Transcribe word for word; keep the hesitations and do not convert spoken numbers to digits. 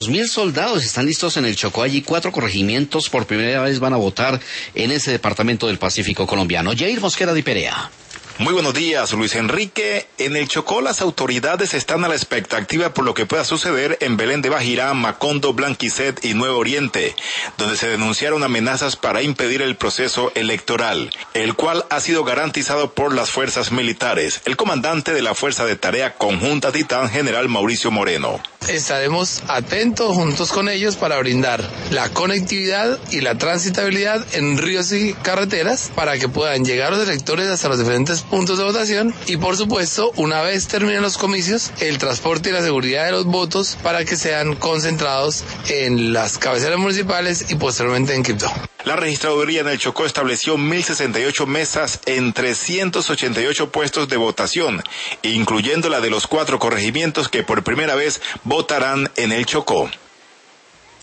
Dos mil soldados están listos en el Chocó. Allí cuatro corregimientos por primera vez van a votar en ese departamento del Pacífico colombiano. Jair Mosquera de Perea. Muy buenos días, Luis Enrique. En el Chocó las autoridades están a la expectativa por lo que pueda suceder en Belén de Bajirá, Macondo, Blanquicet y Nuevo Oriente, donde se denunciaron amenazas para impedir el proceso electoral, el cual ha sido garantizado por las fuerzas militares. El comandante de la Fuerza de Tarea Conjunta Titán, general Mauricio Moreno. Estaremos atentos juntos con ellos para brindar la conectividad y la transitabilidad en ríos y carreteras para que puedan llegar los electores hasta los diferentes puntos de votación y, por supuesto, una vez terminen los comicios, el transporte y la seguridad de los votos para que sean concentrados en las cabeceras municipales y posteriormente en Quibdó. La registraduría en el Chocó estableció mil sesenta y ocho mesas en trescientos ochenta y ocho puestos de votación, incluyendo la de los cuatro corregimientos que por primera vez votarán en el Chocó.